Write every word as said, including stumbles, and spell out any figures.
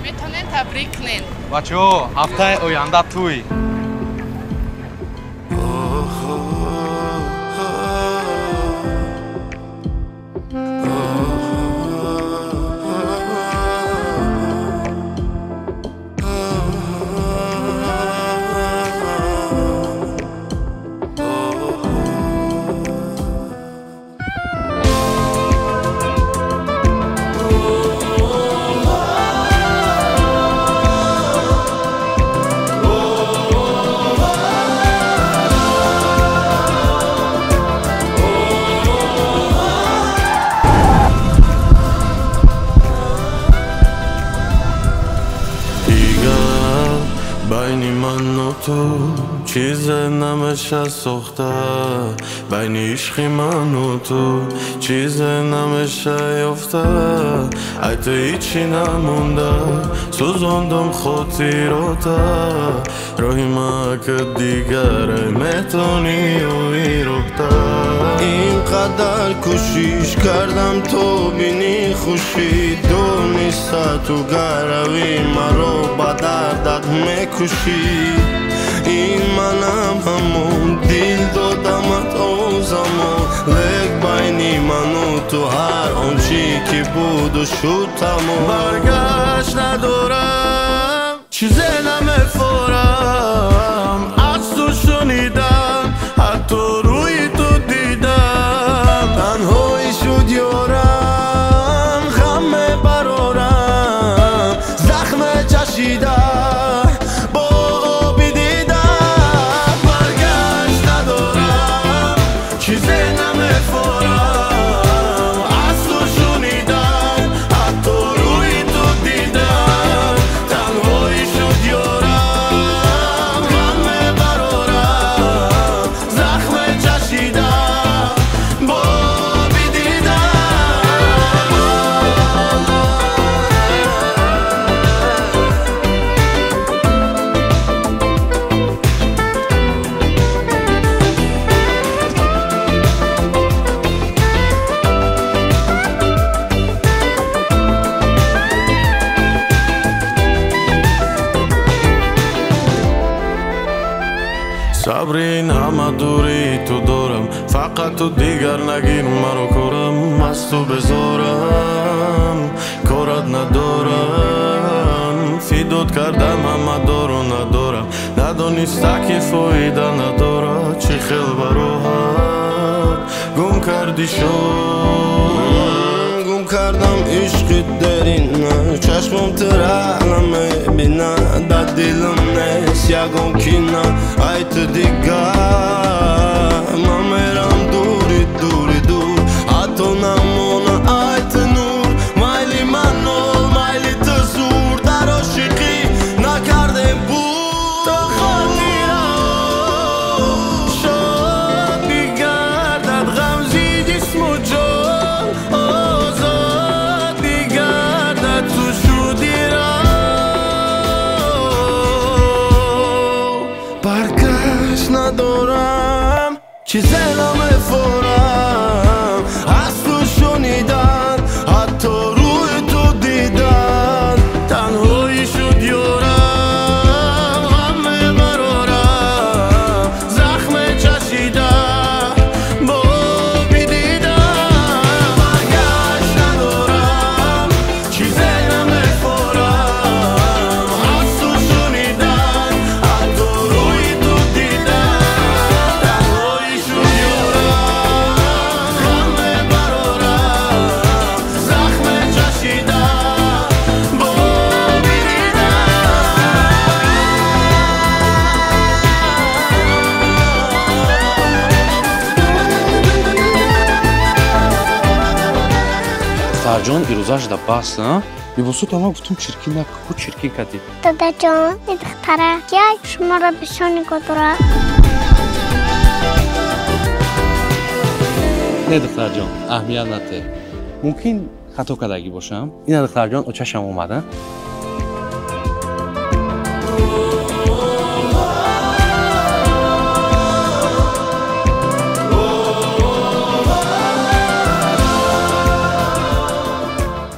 метонен табрик кунен. бачаҳо, ҳафтаи оянда туй. بینی من و تو چیز نمیشه ساخته، بین عشق من و تو چیز نمیشه یافته. ای تو هیچی نمونده، سوزاندم خاطراته. راهی من که دیگر میتونی و ایروخته. اینقدر کوشش کردم تو بینی خوشی، دونسته تو گروی مرا به دردت میکشی. این منم همون دل دادمت او زمان، لیک بینی من و تو هر آنچی که بود و شد تمام. برگشت ندارم، چیزی نمیفارم، از تو شنیدم، حتی روی تو دیدم. تنهایی شد یارم، غم میبرارم، زخم چشیدم صبرین همه دوری تو دارم، فقط تو دیگر نگیر مرا کارم. از تو بذارم کارت ندارم، فیدات کردم همه دارو ندارم. ندانسته که فایده نداره، چی خیل براحت گم کردی شد. گم کردم عشق درین، چشمم تر نمیبینه، در دلم نیست یکم کینه. ای تو دیگر من میرم دوری دوری دور، حتی نمونه ای تو نور. میلی من نول میلی تو زور، در عاشقی نکردیم بود. تو خاطرم شد بیگردد غمزی جسم و جان، آزاد بیگردد تو شدی را. برگشت ندارم، چیزی نمیفارم، از تو شنیدن، حتی روی تو دیدن. تنهایی شد یارم، غم میبرارم، زخم چشیدم با بیدیدم. برگشت ندارم، چیزی نمیفارم، از تو شنیدن، حتی روی تو دیدن. تنهایی شد یارم، غم میبرارم، زخم چشیدم با Сарҷон ирӯзаш да бас, а? Мебосу тама гуфтум чиркин нак, ку чиркин кади. Дадаҷон, ин духтара як шуморо бишони гудура. Не духтарҷон, аҳамият наде. Мумкин хато кардагӣ бошам. Ина духтарҷон очашам омада.